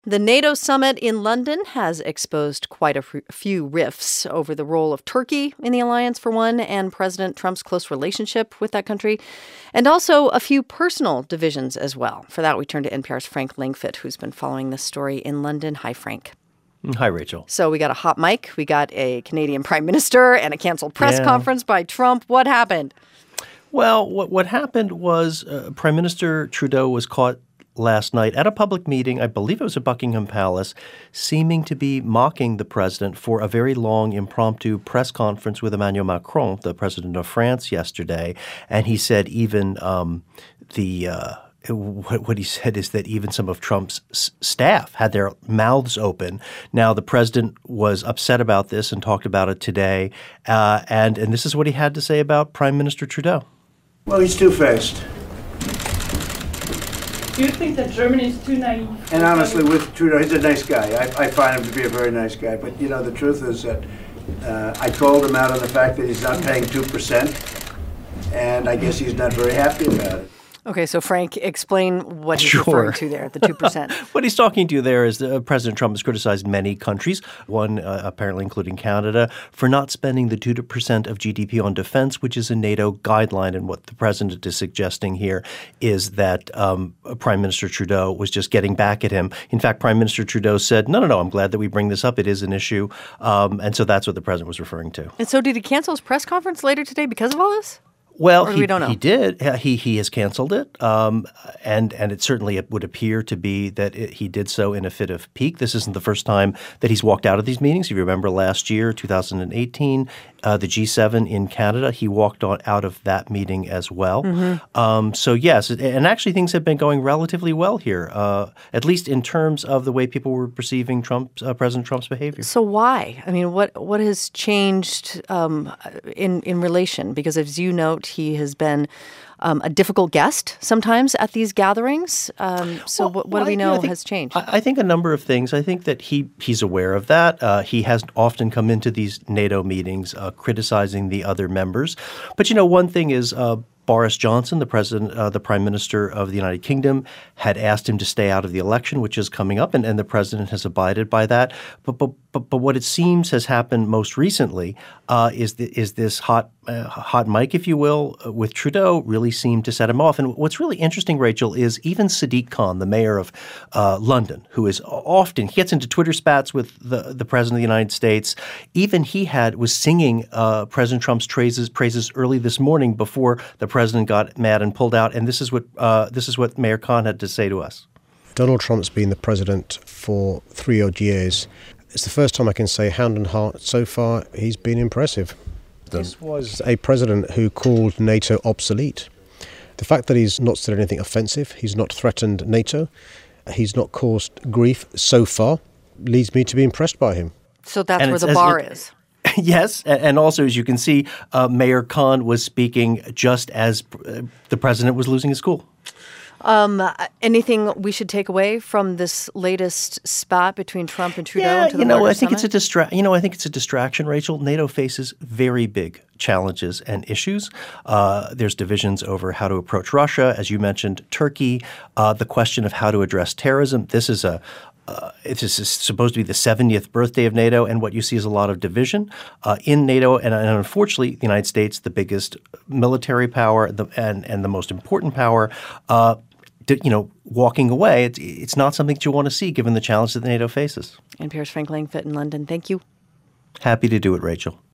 The NATO summit in London has exposed quite a few rifts over the role of Turkey in the alliance, for one, and President Trump's close relationship with that country, and also a few personal divisions as well. For that, we turn to NPR's Frank Langfitt, who's been following this story in London. Hi, Frank. Hi, Rachel. So we got a hot mic, we got a Canadian prime minister, and a canceled press conference by Trump. What happened? Well, what happened was Prime Minister Trudeau was caught last night at a public meeting, I believe it was at Buckingham Palace, seeming to be mocking the president for a very long impromptu press conference with Emmanuel Macron, the president of France, yesterday. And he said even what he said is that even some of Trump's staff had their mouths open. Now, the president was upset about this and talked about it today. And this is what he had to say about Prime Minister Trudeau. Well, he's two-faced. Do you think that Germany is too naive? And honestly, with Trudeau, he's a nice guy. I find him to be a very nice guy. But, you know, the truth is that I called him out on the fact that he's not paying 2%, and I guess he's not very happy about it. Okay, so Frank, explain what he's referring to there, the 2%. What he's talking to there is that President Trump has criticized many countries, one apparently including Canada, for not spending the 2% of GDP on defense, which is a NATO guideline. And what the president is suggesting here is that Prime Minister Trudeau was just getting back at him. In fact, Prime Minister Trudeau said, no, I'm glad that we bring this up. It is an issue. And so that's what the president was referring to. And so did he cancel his press conference later today because of all this? Well, we don't know. He did. He has canceled it, and it certainly would appear to be that he did so in a fit of pique. This isn't the first time that he's walked out of these meetings. If you remember last year, 2018, the G7 in Canada, he walked out of that meeting as well. Mm-hmm. So yes, and actually things have been going relatively well here, at least in terms of the way people were perceiving President Trump's behavior. So why? I mean, what has changed in relation? Because as you note, he has been a difficult guest sometimes at these gatherings. What do we know has changed? I think a number of things. I think that he's aware of that. He has often come into these NATO meetings criticizing the other members. But, you know, one thing is Boris Johnson, the Prime Minister of the United Kingdom, had asked him to stay out of the election, which is coming up, and the president has abided by that. But what it seems has happened most recently is this hot mic, if you will, with Trudeau really seemed to set him off. And what's really interesting, Rachel, is even Sadiq Khan, the mayor of London, who is he gets into Twitter spats with the president of the United States. Even he was singing President Trump's praises early this morning before the president got mad and pulled out. And this is what Mayor Khan had to say to us. Donald Trump's been the president for 3 odd years. It's the first time I can say hand on heart so far he's been impressive. This was a president who called NATO obsolete. The fact that he's not said anything offensive, he's not threatened NATO, he's not caused grief so far, leads me to be impressed by him. So that's where the bar is. Yes. And also, as you can see, Mayor Khan was speaking just as the president was losing his cool. Anything we should take away from this latest spat between Trump and Trudeau? Yeah, into the I think summit? I think it's a distraction, Rachel. NATO faces very big challenges and issues. There's divisions over how to approach Russia, as you mentioned, Turkey, the question of how to address terrorism. This is supposed to be the 70th birthday of NATO, and what you see is a lot of division in NATO. And unfortunately, the United States, the biggest military power and the most important power, walking away, it's not something that you want to see given the challenge that NATO faces. NPR's Frank Langfitt in London. Thank you. Happy to do it, Rachel.